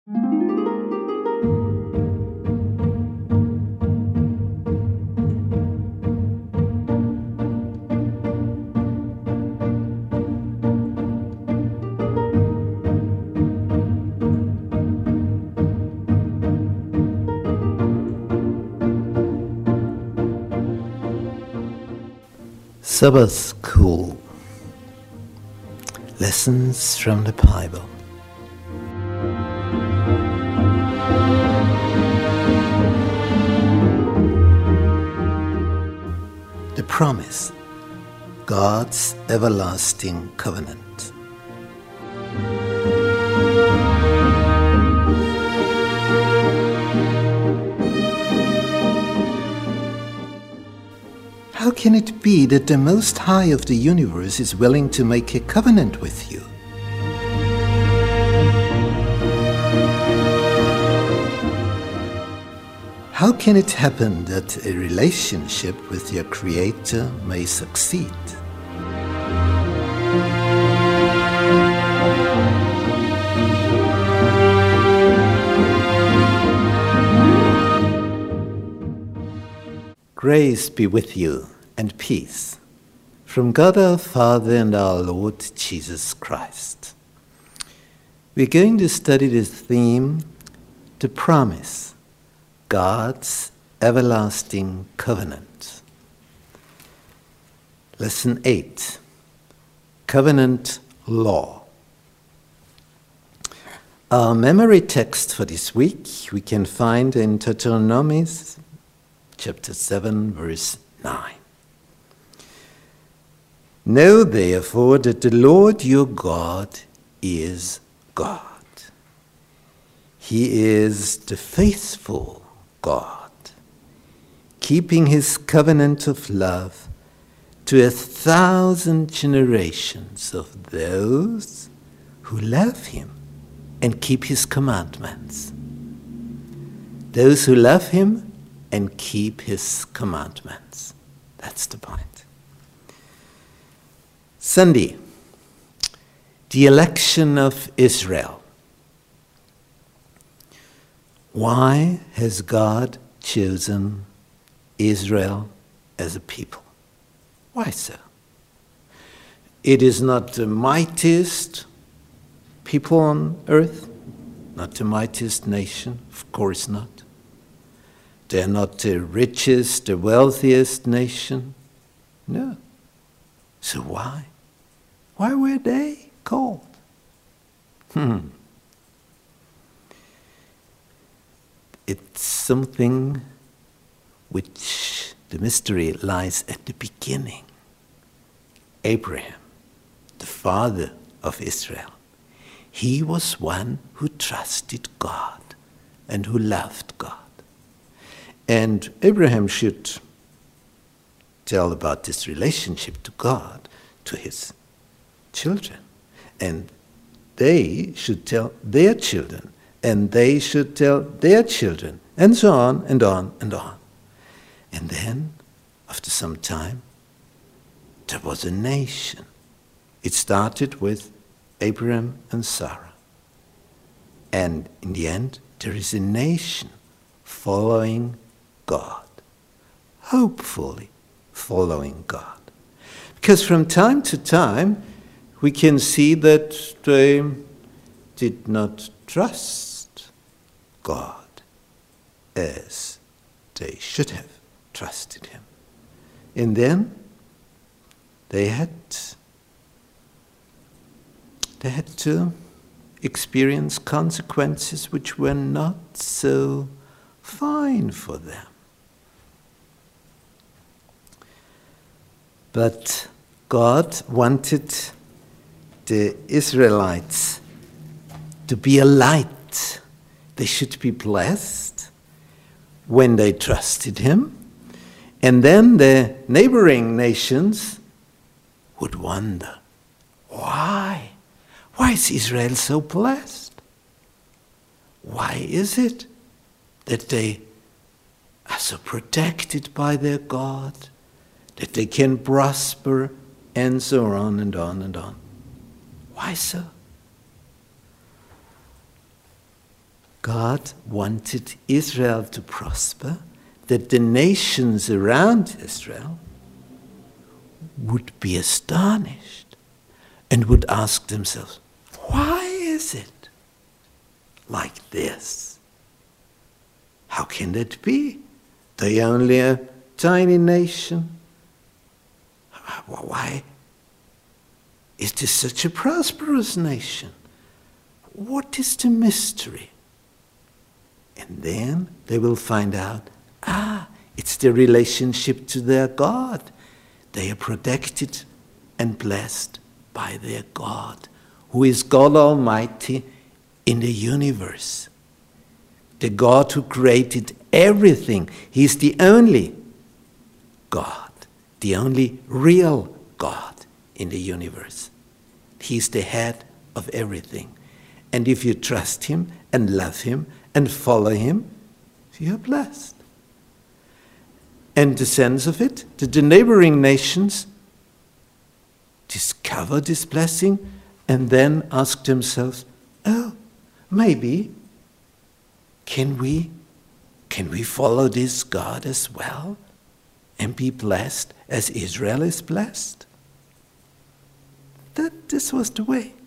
Sabbath School. Lessons from the Bible. The promise, God's everlasting covenant. How can it be that the Most High of the universe is willing to make a covenant with you? How can it happen that a relationship with your Creator may succeed? Grace be with you and peace from God our Father and our Lord Jesus Christ. We're going to study this theme, the promise, God's everlasting covenant. Lesson 8, Covenant Law. Our memory text for this week we can find in Deuteronomy chapter 7, verse 9. Know therefore that the Lord your God is God. He is the faithful God, keeping his covenant of love to 1,000 generations of those who love him and keep his commandments. Those who love him and keep his commandments. That's the point. Sunday, the election of Israel. Why has God chosen Israel as a people? Why so? It is not the mightiest people on earth, not the mightiest nation, of course not. They're not the richest, the wealthiest nation. No. So why? Why were they called? It's something which the mystery lies at the beginning. Abraham, the father of Israel, he was one who trusted God and who loved God. And Abraham should tell about this relationship to God to his children. And they should tell their children. And they should tell their children. And so on and on and on. And then, after some time, there was a nation. It started with Abraham and Sarah. And in the end, there is a nation following God, hopefully following God. Because from time to time, we can see that they did not trust God as they should have trusted him. And then they had to experience consequences which were not so fine for them. But God wanted the Israelites to be a light. They should be blessed when they trusted him. And then the neighboring nations would wonder, why? Why is Israel so blessed? Why is it that they are so protected by their God, that they can prosper, and so on and on and on? Why so? God wanted Israel to prosper, that the nations around Israel would be astonished and would ask themselves, why is it like this? How can that be? They are only a tiny nation. Why is this such a prosperous nation? What is the mystery? And then they will find out, it's the relationship to their God. They are protected and blessed by their God, who is God Almighty in the universe. The God who created everything. He's the only God, the only real God in the universe. He's the head of everything. And if you trust him and love him and follow him, you're blessed. And the sense of it, that the neighboring nations discover this blessing and then ask themselves, maybe, can we follow this God as well and be blessed as Israel is blessed? This was the way.